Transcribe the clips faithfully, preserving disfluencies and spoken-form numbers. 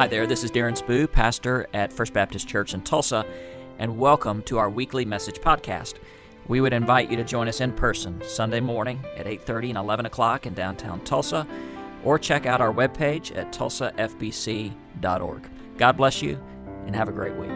Hi there, this is Darren Spoo, pastor at First Baptist Church in Tulsa, and welcome to our weekly message podcast. We would invite you to join us in person Sunday morning at eight thirty and eleven o'clock in downtown Tulsa, or check out our webpage at tulsa f b c dot org. God bless you, and have a great week.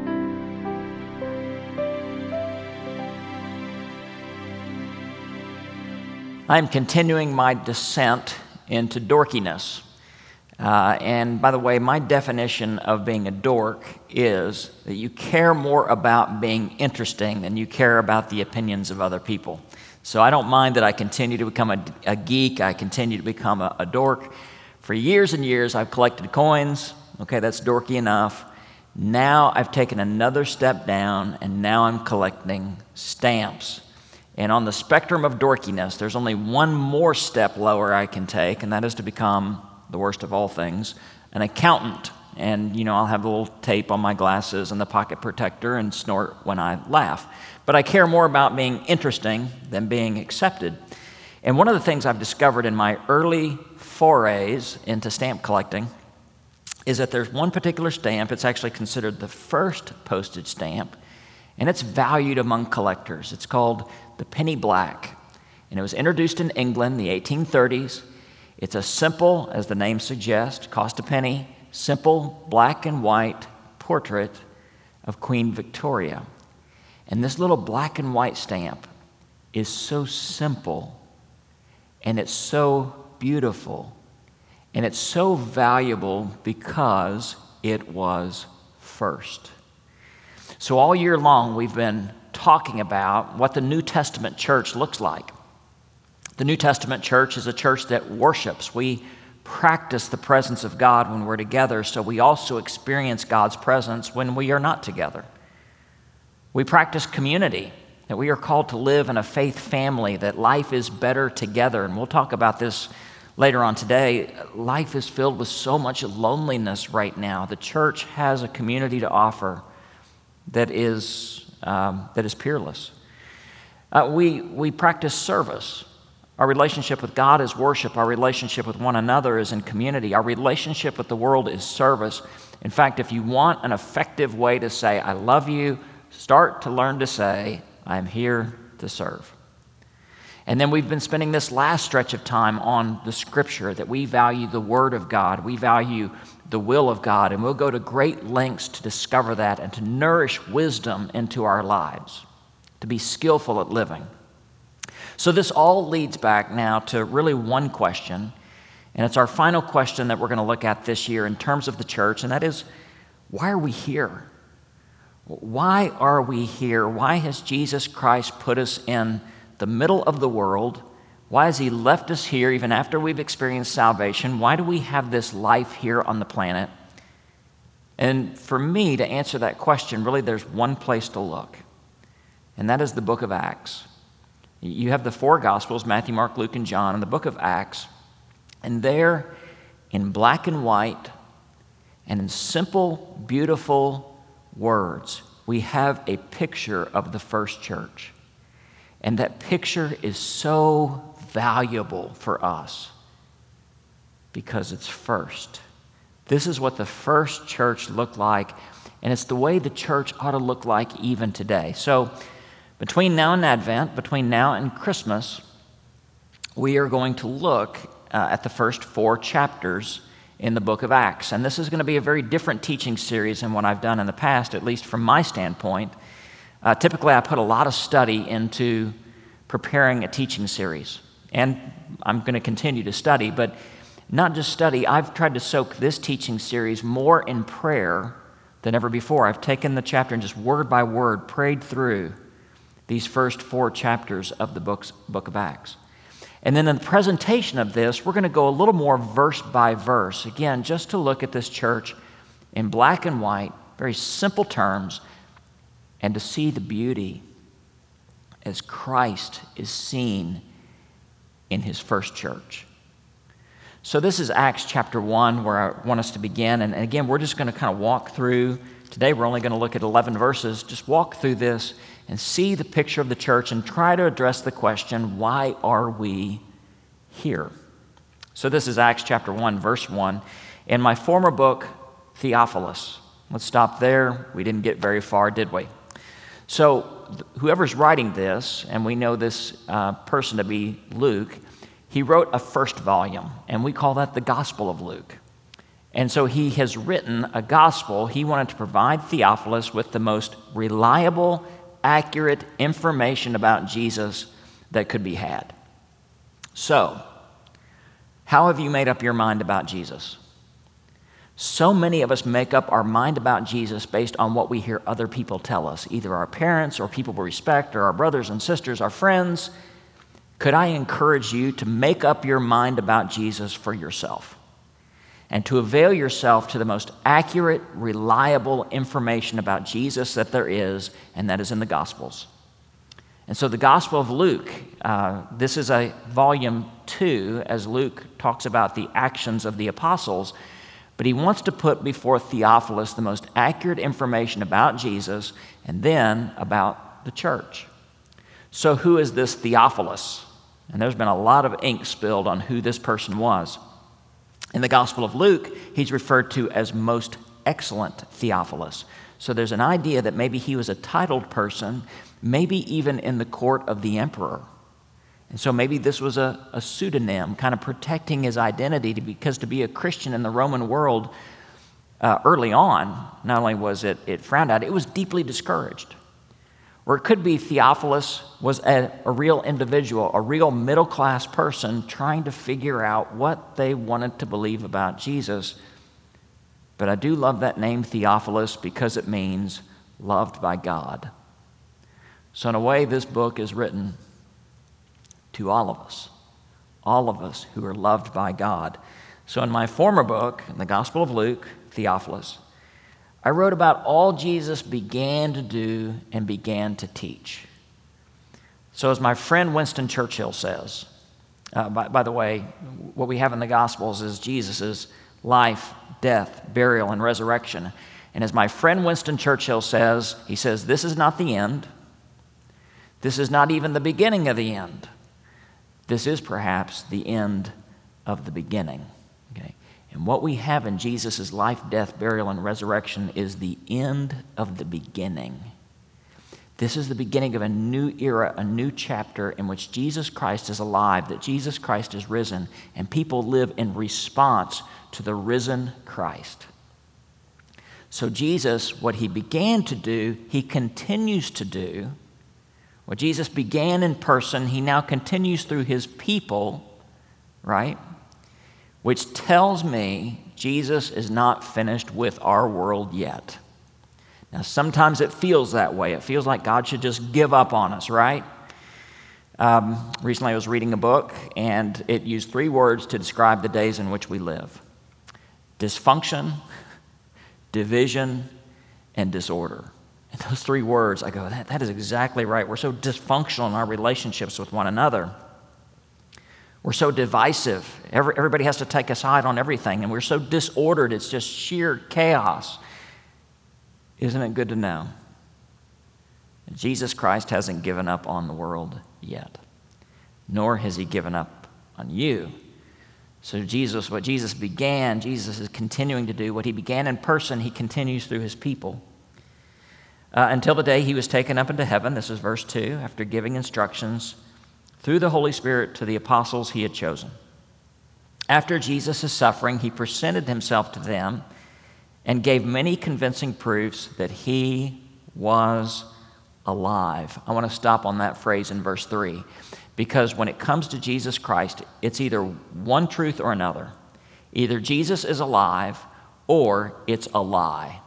I'm continuing my descent into dorkiness. Uh, and by the way, my definition of being a dork is that you care more about being interesting than you care about the opinions of other people. So I don't mind that I continue to become a, a geek, I continue to become a, a dork. For years and years, I've collected coins. Okay, that's dorky enough. Now I've taken another step down, and now I'm collecting stamps. And on the spectrum of dorkiness, there's only one more step lower I can take, and that is to become, the worst of all things, an accountant. And, you know, I'll have a little tape on my glasses and the pocket protector and snort when I laugh. But I care more about being interesting than being accepted. And one of the things I've discovered in my early forays into stamp collecting is that there's one particular stamp. It's actually considered the first postage stamp, and it's valued among collectors. It's called the penny black, and it was introduced in England in the eighteen thirties. It's a simple, as the name suggests, cost a penny, simple black and white portrait of Queen Victoria. And this little black and white stamp is so simple, and it's so beautiful, and it's so valuable because it was first. So all year long, we've been talking about what the New Testament church looks like. The New Testament church is a church that worships. We practice the presence of God when we're together, so we also experience God's presence when we are not together. We practice community, that we are called to live in a faith family, that life is better together. And we'll talk about this later on today. Life is filled with so much loneliness right now. The church has a community to offer that is, um, that is peerless. Uh, we, we practice service. Our relationship with God is worship. Our relationship with one another is in community. Our relationship with the world is service. In fact, if you want an effective way to say, I love you, start to learn to say, I'm here to serve. And then we've been spending this last stretch of time on the Scripture, that we value the Word of God. We value the will of God, and we'll go to great lengths to discover that and to nourish wisdom into our lives, to be skillful at living. So this all leads back now to really one question, and it's our final question that we're going to look at this year in terms of the church, and that is, why are we here? Why are we here? Why has Jesus Christ put us in the middle of the world? Why has He left us here even after we've experienced salvation? Why do we have this life here on the planet? And for me to answer that question, really there's one place to look, and that is the book of Acts. You have the four Gospels, Matthew, Mark, Luke, and John, in the book of Acts, and there, in black and white, and in simple, beautiful words, we have a picture of the first church. And that picture is so valuable for us because it's first. This is what the first church looked like, and it's the way the church ought to look like even today. So, between now and Advent, between now and Christmas, we are going to look uh, at the first four chapters in the book of Acts. And this is going to be a very different teaching series than what I've done in the past, at least from my standpoint. Uh, typically, I put a lot of study into preparing a teaching series. And I'm going to continue to study, but not just study. I've tried to soak this teaching series more in prayer than ever before. I've taken the chapter and just word by word prayed through these first four chapters of the books, book of Acts. And then in the presentation of this, we're going to go a little more verse by verse, again, just to look at this church in black and white, very simple terms, and to see the beauty as Christ is seen in His first church. So this is Acts chapter one, where I want us to begin. And again, we're just going to kind of walk through. Today, we're only going to look at eleven verses. Just walk through this and see the picture of the church and try to address the question, why are we here? So this is Acts chapter one, verse one. In my former book, Theophilus. Let's stop there. We didn't get very far, did we? So whoever's writing this, and we know this uh, person to be Luke, he wrote a first volume, and we call that the Gospel of Luke. And so he has written a gospel. He wanted to provide Theophilus with the most reliable, accurate information about Jesus that could be had. So, how have you made up your mind about Jesus? So many of us make up our mind about Jesus based on what we hear other people tell us, either our parents or people we respect or our brothers and sisters, our friends. Could I encourage you to make up your mind about Jesus for yourself and to avail yourself to the most accurate, reliable information about Jesus that there is, and that is in the Gospels. And so the Gospel of Luke, uh, this is a volume two, as Luke talks about the actions of the apostles, but he wants to put before Theophilus the most accurate information about Jesus and then about the church. So who is this Theophilus? And there's been a lot of ink spilled on who this person was. In the Gospel of Luke, he's referred to as most excellent Theophilus. So there's an idea that maybe he was a titled person, maybe even in the court of the emperor. And so maybe this was a, a pseudonym, kind of protecting his identity, to, because to be a Christian in the Roman world uh, early on, not only was it, it frowned at, it was deeply discouraged. Or it could be Theophilus was a, a real individual, a real middle-class person trying to figure out what they wanted to believe about Jesus. But I do love that name Theophilus because it means loved by God. So in a way, this book is written to all of us, all of us who are loved by God. So in my former book, in the Gospel of Luke, Theophilus, I wrote about all Jesus began to do and began to teach. So as my friend Winston Churchill says, uh, by, by the way, what we have in the Gospels is Jesus' life, death, burial, and resurrection. And as my friend Winston Churchill says, he says, this is not the end. This is not even the beginning of the end. This is perhaps the end of the beginning. Okay? And what we have in Jesus' life, death, burial, and resurrection is the end of the beginning. This is the beginning of a new era, a new chapter in which Jesus Christ is alive, that Jesus Christ is risen, and people live in response to the risen Christ. So Jesus, what he began to do, he continues to do. What Jesus began in person, he now continues through his people, right? Which tells me Jesus is not finished with our world yet. Now, sometimes it feels that way. It feels like God should just give up on us, right? Um, recently, I was reading a book, and it used three words to describe the days in which we live: dysfunction, division, and disorder. And those three words, I go, that, that is exactly right. We're so dysfunctional in our relationships with one another. We're so divisive. Every, everybody has to take a side on everything, and we're so disordered. It's just sheer chaos. Isn't it good to know that Jesus Christ hasn't given up on the world yet, nor has he given up on you? So Jesus, what Jesus began, Jesus is continuing to do. What he began in person, he continues through his people. Uh, until the day he was taken up into heaven, this is verse two, after giving instructions through the Holy Spirit to the apostles he had chosen. After Jesus' suffering, he presented himself to them and gave many convincing proofs that he was alive. I want to stop on that phrase in verse three, because when it comes to Jesus Christ, it's either one truth or another. Either Jesus is alive or it's a lie.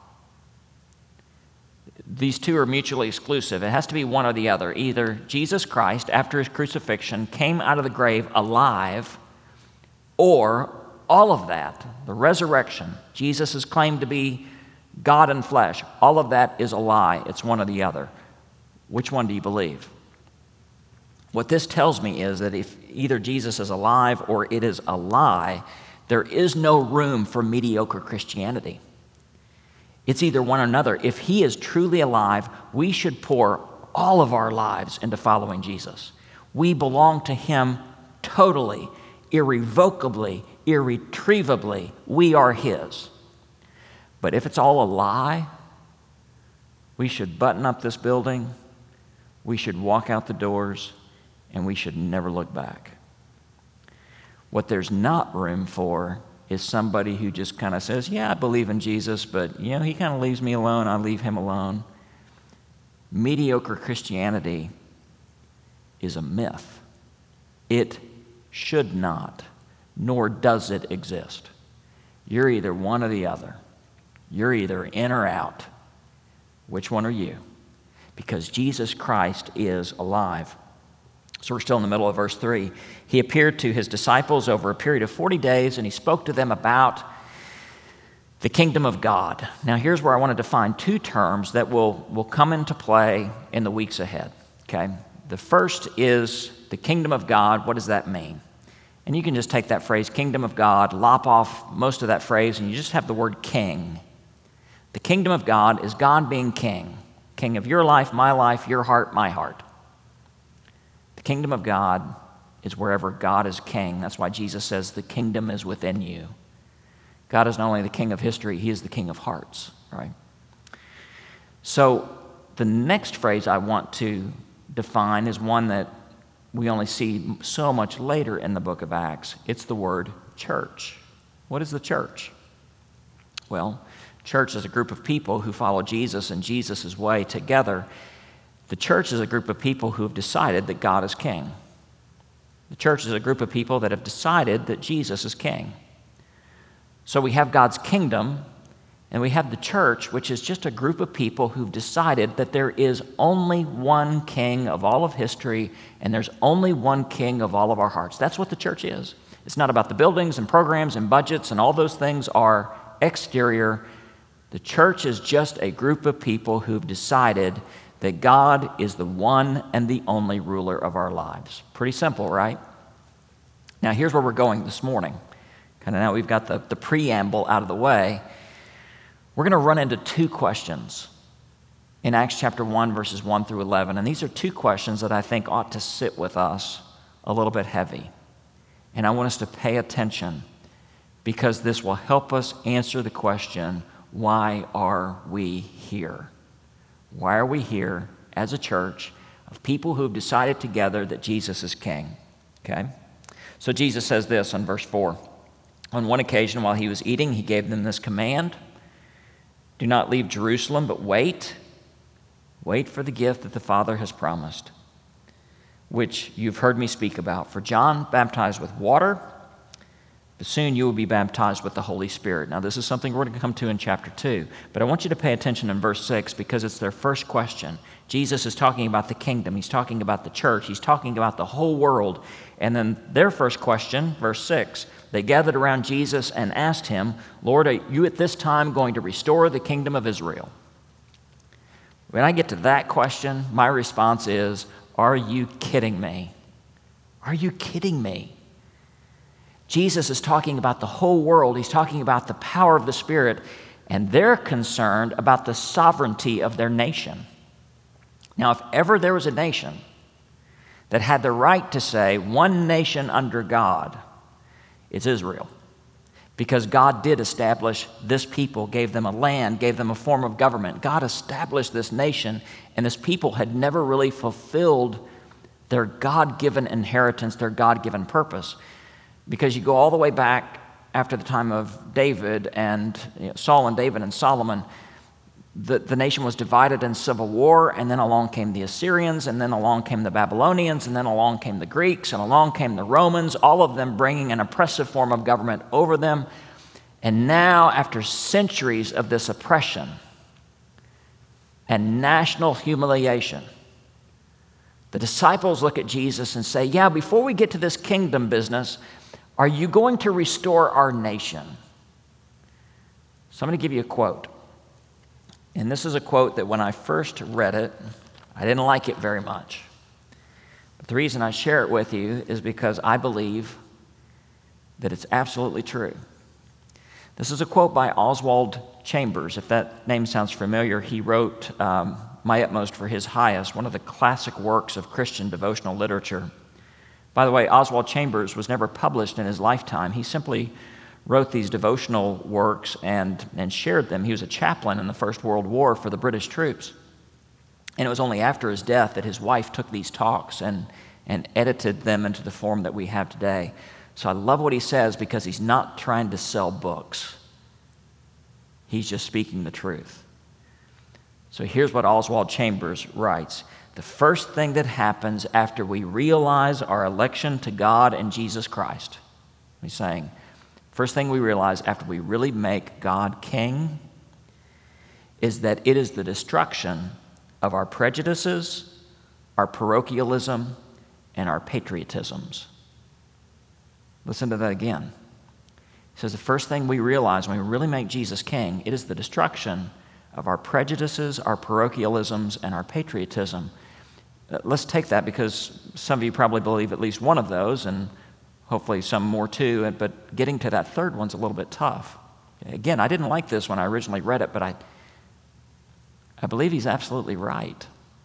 These two are mutually exclusive. It has to be one or the other. Either Jesus Christ, after his crucifixion, came out of the grave alive, or all of that, the resurrection, Jesus is claimed to be God in flesh, all of that is a lie. It's one or the other. Which one do you believe? What this tells me is that if either Jesus is alive or it is a lie, there is no room for mediocre Christianity. It's either one or another. If he is truly alive, we should pour all of our lives into following Jesus. We belong to him totally, irrevocably, irretrievably. We are his. But if it's all a lie, we should button up this building, we should walk out the doors, and we should never look back. What there's not room for is somebody who just kind of says, yeah, I believe in Jesus, but you know, he kind of leaves me alone, I leave him alone. Mediocre Christianity is a myth. It should not, nor does it exist. You're either one or the other. You're either in or out. Which one are you? Because Jesus Christ is alive. So we're still in the middle of verse three. He appeared to his disciples over a period of forty days, and he spoke to them about the kingdom of God. Now here's where I want to define two terms that will, will come into play in the weeks ahead. Okay? The first is the kingdom of God. What does that mean? And you can just take that phrase, kingdom of God, lop off most of that phrase, and you just have the word king. The kingdom of God is God being king. King of your life, my life, your heart, my heart. The kingdom of God is wherever God is king. That's why Jesus says the kingdom is within you. God is not only the king of history, he is the king of hearts, right? So the next phrase I want to define is one that we only see so much later in the book of Acts. It's the word church. What is the church? Well, church is a group of people who follow Jesus and Jesus' way together. The church is a group of people who have decided that God is king. The church is a group of people that have decided that Jesus is king. So we have God's kingdom, and we have the church, which is just a group of people who've decided that there is only one king of all of history, and there's only one king of all of our hearts. That's what the church is. It's not about the buildings and programs and budgets, and all those things are exterior. The church is just a group of people who've decided that God is the one and the only ruler of our lives. Pretty simple, right? Now, here's where we're going this morning. Kind of now we've got the, the preamble out of the way. We're going to run into two questions in Acts chapter one, verses one through eleven. And these are two questions that I think ought to sit with us a little bit heavy. And I want us to pay attention because this will help us answer the question, why are we here? Why are we here as a church of people who have decided together that Jesus is king? Okay? So Jesus says this in verse four. On one occasion while he was eating, he gave them this command: do not leave Jerusalem, but wait. Wait for the gift that the Father has promised, which you've heard me speak about. For John baptized with water, but soon you will be baptized with the Holy Spirit. Now, this is something we're going to come to in chapter two, but I want you to pay attention in verse six because it's their first question. Jesus is talking about the kingdom. He's talking about the church. He's talking about the whole world. And then their first question, verse six, they gathered around Jesus and asked him, Lord, are you at this time going to restore the kingdom of Israel? When I get to that question, my response is, are you kidding me? Are you kidding me? Jesus is talking about the whole world. He's talking about the power of the Spirit, and they're concerned about the sovereignty of their nation. Now, if ever there was a nation that had the right to say, one nation under God, it's Israel. Because God did establish this people, gave them a land, gave them a form of government. God established this nation, and this people had never really fulfilled their God-given inheritance, their God-given purpose. Because you go all the way back after the time of David and you know, Saul and David and Solomon, the, the nation was divided in civil war, and then along came the Assyrians, and then along came the Babylonians, and then along came the Greeks, and along came the Romans, all of them bringing an oppressive form of government over them. And now, after centuries of this oppression and national humiliation, the disciples look at Jesus and say, yeah, before we get to this kingdom business, are you going to restore our nation? So I'm going to give you a quote. And this is a quote that when I first read it, I didn't like it very much. But the reason I share it with you is because I believe that it's absolutely true. This is a quote by Oswald Chambers. If that name sounds familiar, he wrote um, My Utmost for His Highest, one of the classic works of Christian devotional literature. By the way, Oswald Chambers was never published in his lifetime. He simply wrote these devotional works and, and shared them. He was a chaplain in the First World War for the British troops. And it was only after his death that his wife took these talks and, and edited them into the form that we have today. So I love what he says because he's not trying to sell books. He's just speaking the truth. So here's what Oswald Chambers writes. The first thing that happens after we realize our election to God and Jesus Christ, he's saying, first thing we realize after we really make God king is that it is the destruction of our prejudices, our parochialism, and our patriotisms. Listen to that again. He says the first thing we realize when we really make Jesus king, it is the destruction of our prejudices, our parochialisms, and our patriotism. Uh, let's take that because some of you probably believe at least one of those, and hopefully some more too, but getting to that third one's a little bit tough. Again, I didn't like this when I originally read it, but I, I believe he's absolutely right.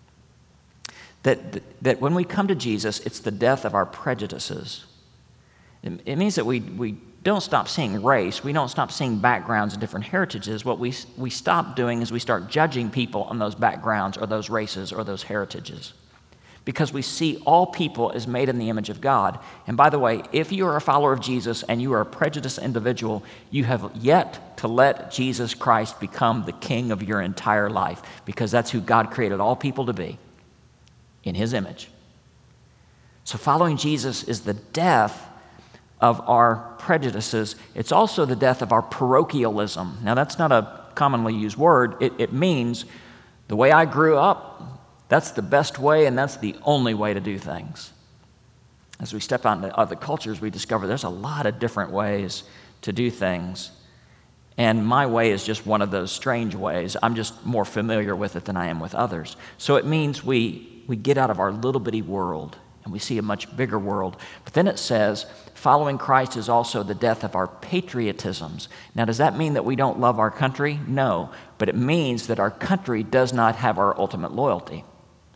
That, that when we come to Jesus, it's the death of our prejudices. It, it means that we, we don't stop seeing race. We don't stop seeing backgrounds and different heritages. What we, we stop doing is we start judging people on those backgrounds or those races or those heritages. Because we see all people as made in the image of God. And by the way, if you are a follower of Jesus and you are a prejudiced individual, you have yet to let Jesus Christ become the king of your entire life, because that's who God created all people to be, in his image. So following Jesus is the death of our prejudices. It's also the death of our parochialism. Now, that's not a commonly used word. It, it means the way I grew up, that's the best way, and that's the only way to do things. As we step out into other cultures, we discover there's a lot of different ways to do things. And my way is just one of those strange ways. I'm just more familiar with it than I am with others. So it means we, we get out of our little bitty world and we see a much bigger world. But then it says, following Christ is also the death of our patriotisms. Now, does that mean that we don't love our country? No. But it means that our country does not have our ultimate loyalty.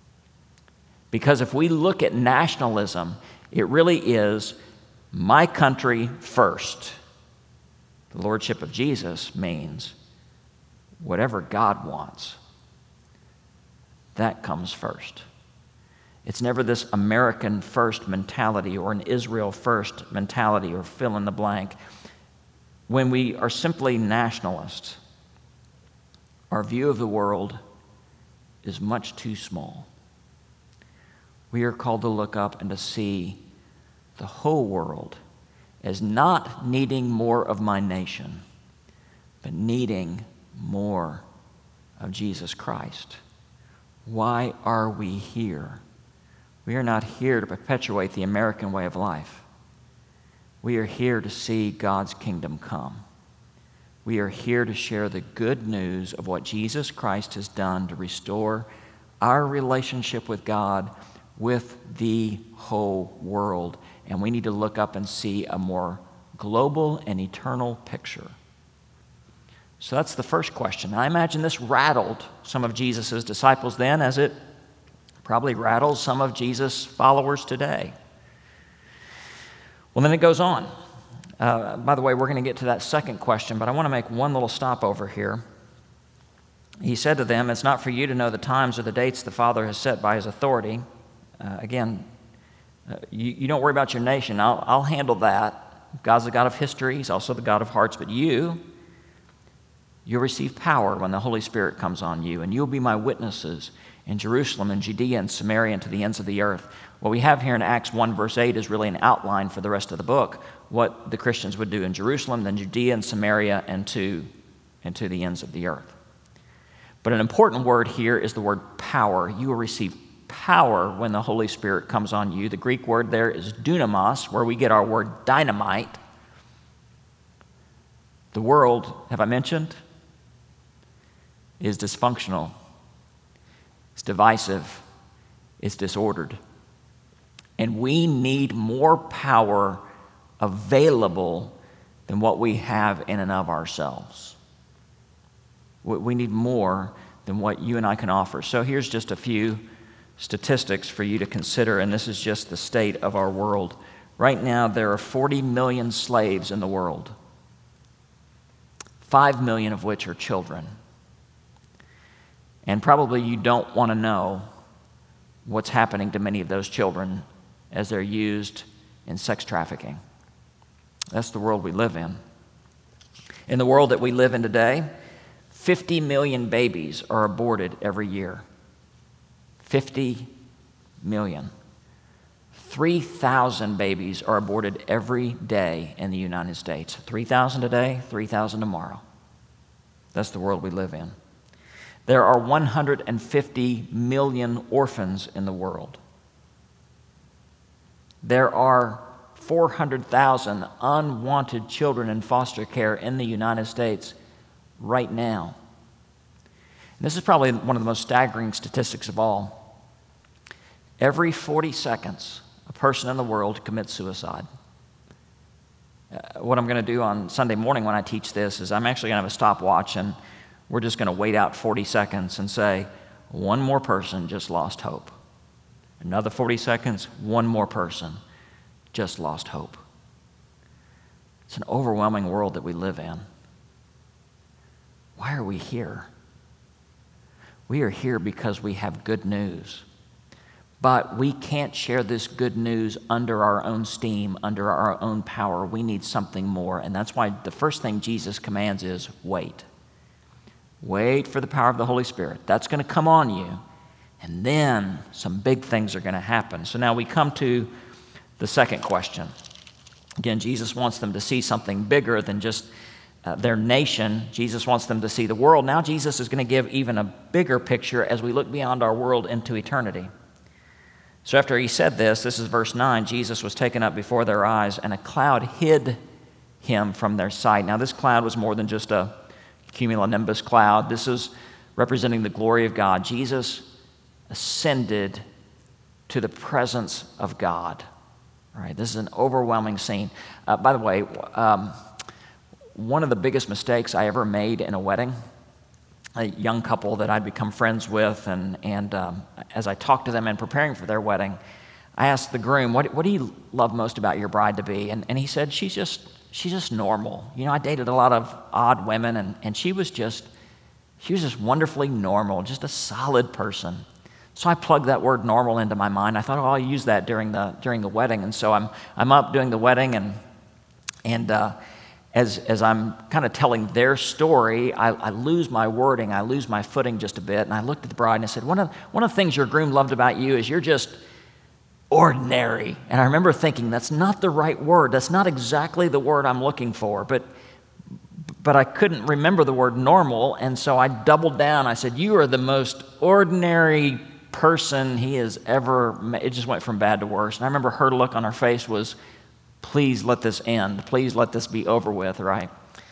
Because if we look at nationalism, it really is my country first. The lordship of Jesus means whatever God wants, that comes first. It's never this American first mentality or an Israel first mentality or fill in the blank. When we are simply nationalists, our view of the world is much too small. We are called to look up and to see the whole world as not needing more of my nation, but needing more of Jesus Christ. Why are we here? We are not here to perpetuate the American way of life. We are here to see God's kingdom come. We are here to share the good news of what Jesus Christ has done to restore our relationship with God, with the whole world. And we need to look up and see a more global and eternal picture. So that's the first question. I imagine this rattled some of Jesus' disciples then, as it probably rattles some of Jesus' followers today. Well, then it goes on. Uh, by the way, we're going to get to that second question, but I want to make one little stop over here. He said to them, it's not for you to know the times or the dates the Father has set by his authority. Uh, again, uh, you, you don't worry about your nation. I'll, I'll handle that. God's the God of history. He's also the God of hearts. But you, you'll receive power when the Holy Spirit comes on you, and you'll be my witnesses in Jerusalem and Judea and Samaria and to the ends of the earth. What we have here in Acts one verse eight is really an outline for the rest of the book, what the Christians would do in Jerusalem, then Judea and Samaria, and to, and to the ends of the earth. But an important word here is the word power. You will receive power when the Holy Spirit comes on you. The Greek word there is dunamos, where we get our word dynamite. The world, have I mentioned, is dysfunctional. It's divisive. It's disordered. And we need more power available than what we have in and of ourselves. We need more than what you and I can offer. So here's just a few statistics for you to consider, and this is just the state of our world. Right now, there are forty million slaves in the world. five million of which are children. And probably you don't want to know what's happening to many of those children as they're used in sex trafficking. That's the world we live in. In the world that we live in today, fifty million babies are aborted every year. fifty million. three thousand babies are aborted every day in the United States. three thousand today, three thousand tomorrow. That's the world we live in. There are one hundred fifty million orphans in the world. There are four hundred thousand unwanted children in foster care in the United States right now. And this is probably one of the most staggering statistics of all. Every forty seconds, a person in the world commits suicide. Uh, what I'm going to do on Sunday morning when I teach this is I'm actually going to have a stopwatch, and we're just going to wait out forty seconds and say, one more person just lost hope. Another forty seconds, one more person just lost hope. It's an overwhelming world that we live in. Why are we here? We are here because we have good news. But we can't share this good news under our own steam, under our own power. We need something more. And that's why the first thing Jesus commands is wait. Wait for the power of the Holy Spirit. That's going to come on you. And then some big things are going to happen. So now we come to the second question. Again, Jesus wants them to see something bigger than just uh, their nation. Jesus wants them to see the world. Now Jesus is going to give even a bigger picture as we look beyond our world into eternity. So after he said this, this is verse nine, Jesus was taken up before their eyes, and a cloud hid him from their sight. Now this cloud was more than just a cumulonimbus cloud. This is representing the glory of God. Jesus ascended to the presence of God. All right, this is an overwhelming scene. Uh, by the way, um, one of the biggest mistakes I ever made in a wedding, a young couple that I'd become friends with, and, and um, as I talked to them in preparing for their wedding, I asked the groom, what, what do you love most about your bride to be? And, and he said, she's just she's just normal. You know, I dated a lot of odd women, and, and she was just, she was just wonderfully normal, just a solid person. So I plugged that word normal into my mind. I thought, oh, I'll use that during the during the wedding. And so I'm I'm up doing the wedding, and and uh, as as I'm kind of telling their story, I, I lose my wording, I lose my footing just a bit. And I looked at the bride and I said, one of one of the things your groom loved about you is you're just ordinary. And I remember thinking, that's not the right word. That's not exactly the word I'm looking for. But but I couldn't remember the word normal, and so I doubled down. I said, you are the most ordinary person he has ever met. It just went from bad to worse. And I remember her look on her face was, please let this end. Please let this be over with, right?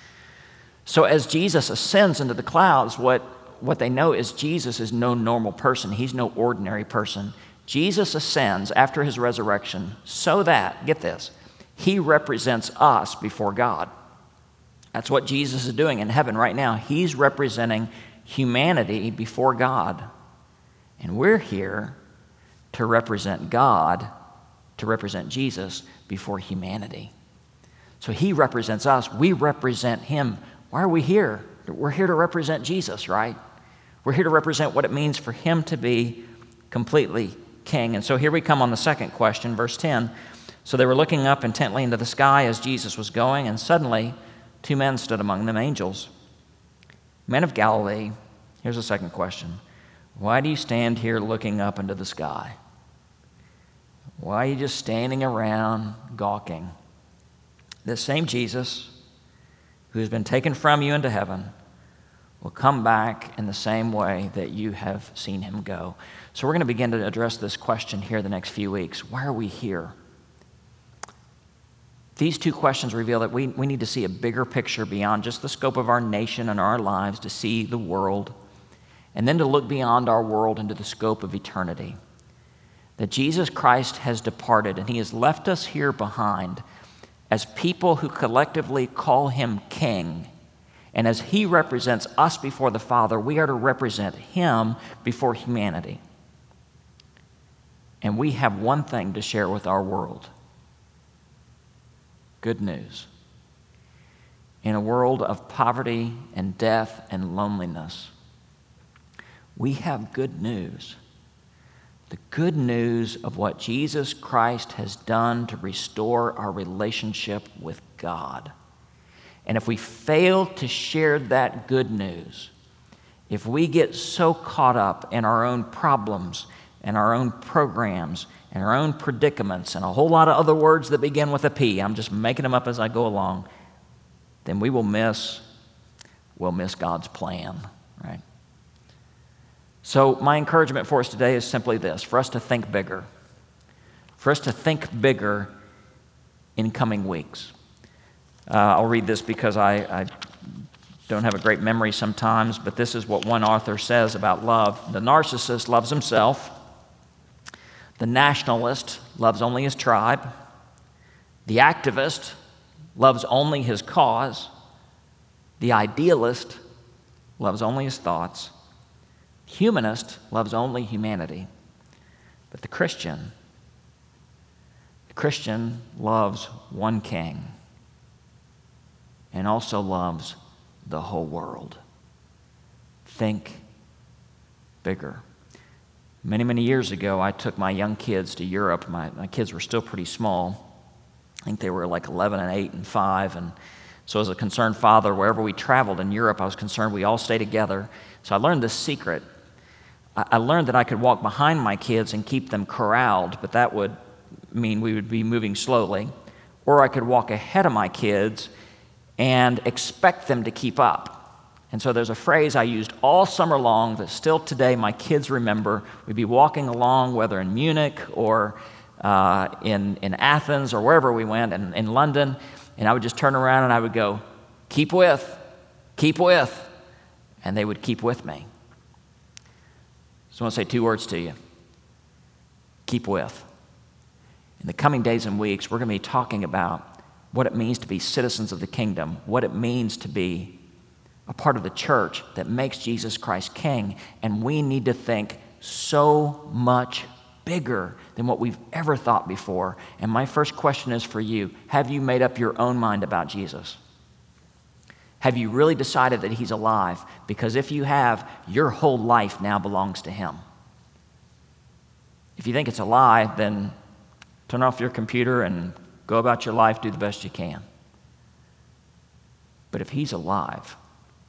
So as Jesus ascends into the clouds, what, what they know is Jesus is no normal person. He's no ordinary person. Jesus ascends after his resurrection so that, get this, he represents us before God. That's what Jesus is doing in heaven right now. He's representing humanity before God. And we're here to represent God, to represent Jesus before humanity. So he represents us. We represent him. Why are we here? We're here to represent Jesus, right? We're here to represent what it means for him to be completely king. And so here we come on the second question, verse ten. So they were looking up intently into the sky as Jesus was going, and suddenly two men stood among them, angels. Men of Galilee, here's the second question. Why do you stand here looking up into the sky? Why are you just standing around gawking? This same Jesus, who has been taken from you into heaven, will come back in the same way that you have seen him go. So we're going to begin to address this question here the next few weeks. Why are we here? These two questions reveal that we, we need to see a bigger picture beyond just the scope of our nation and our lives, to see the world, and then to look beyond our world into the scope of eternity. That Jesus Christ has departed, and he has left us here behind as people who collectively call him King. And as he represents us before the Father, we are to represent him before humanity. And we have one thing to share with our world. Good news. in a world of poverty and death and loneliness, we have good news. The good news of what Jesus Christ has done to restore our relationship with God. And if we fail to share that good news, if we get so caught up in our own problems and our own programs and our own predicaments and a whole lot of other words that begin with a P, I'm just making them up as I go along, then we will miss, we'll miss God's plan, right? So my encouragement for us today is simply this, for us to think bigger, for us to think bigger in coming weeks. Uh, I'll read this because I, I don't have a great memory sometimes, but this is what one author says about love. The narcissist loves himself. The nationalist loves only his tribe. The activist loves only his cause. The idealist loves only his thoughts. Humanist loves only humanity. But the Christian, the Christian loves one king and also loves the whole world. Think bigger. Many, many years ago, I took my young kids to Europe. My, my kids were still pretty small. I think they were like eleven and eight and five. And so as a concerned father, wherever we traveled in Europe, I was concerned we all stay together. So I learned this secret. I, I learned that I could walk behind my kids and keep them corralled, but that would mean we would be moving slowly. Or I could walk ahead of my kids and expect them to keep up. And so there's a phrase I used all summer long that still today my kids remember. We'd be walking along, whether in Munich or uh, in, in Athens or wherever we went, and in London, and I would just turn around and I would go, keep with, keep with, and they would keep with me. So I want to say two words to you. Keep with. In the coming days and weeks, we're going to be talking about what it means to be citizens of the kingdom, what it means to be a part of the church that makes Jesus Christ king, and we need to think so much bigger than what we've ever thought before. And my first question is for you, have you made up your own mind about Jesus? Have you really decided that he's alive? Because if you have, your whole life now belongs to him. If you think it's a lie, then turn off your computer and go about your life, do the best you can. But if he's alive,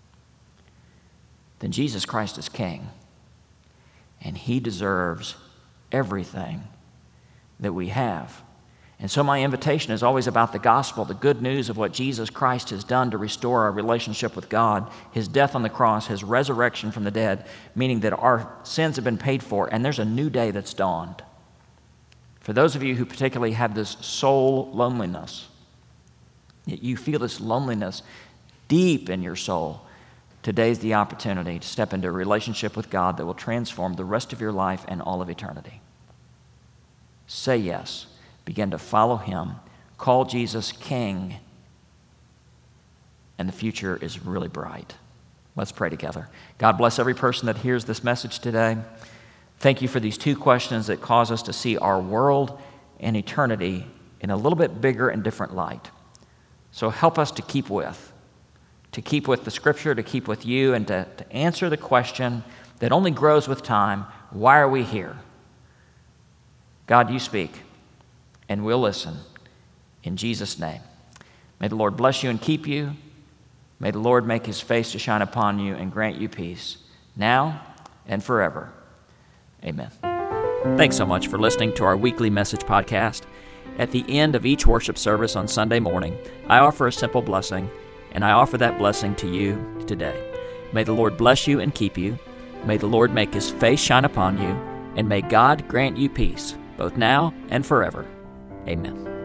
then Jesus Christ is king, and he deserves everything that we have. And so my invitation is always about the gospel, the good news of what Jesus Christ has done to restore our relationship with God, his death on the cross, his resurrection from the dead, meaning that our sins have been paid for, and there's a new day that's dawned. For those of you who particularly have this soul loneliness, that you feel this loneliness deep in your soul, today's the opportunity to step into a relationship with God that will transform the rest of your life and all of eternity. Say yes. Begin to follow him. Call Jesus King. And the future is really bright. Let's pray together. God bless every person that hears this message today. Thank you for these two questions that cause us to see our world and eternity in a little bit bigger and different light. So help us to keep with. To keep with the Scripture, to keep with you, and to, to answer the question that only grows with time, why are we here? God, you speak, and we'll listen. In Jesus' name. May the Lord bless you and keep you. May the Lord make his face to shine upon you and grant you peace, now and forever. Amen. Thanks so much for listening to our weekly message podcast. At the end of each worship service on Sunday morning, I offer a simple blessing, and I offer that blessing to you today. May the Lord bless you and keep you. May the Lord make his face shine upon you, and may God grant you peace, both now and forever. Amen.